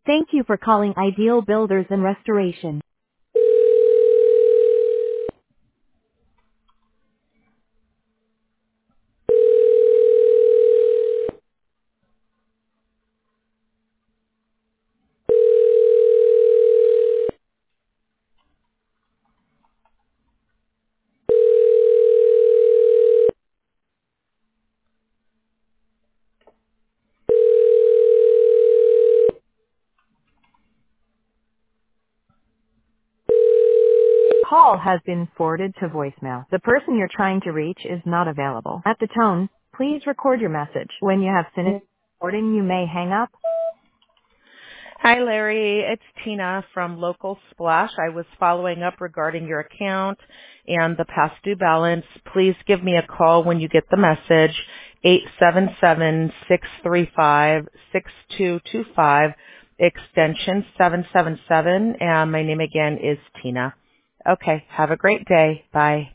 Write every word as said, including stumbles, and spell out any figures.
Thank you for calling Ideal Builders and Restoration. Call has been forwarded to voicemail. The person you're trying to reach is not available. At the tone, please record your message. When you have finished recording, you may hang up. Hi, Larry. It's Tina from Local Splash. I was following up regarding your account and the past due balance. Please give me a call when you get the message, eight seven seven, six three five, six two two five, extension seven seven seven, and my name again is Tina. Okay, have a great day. Bye.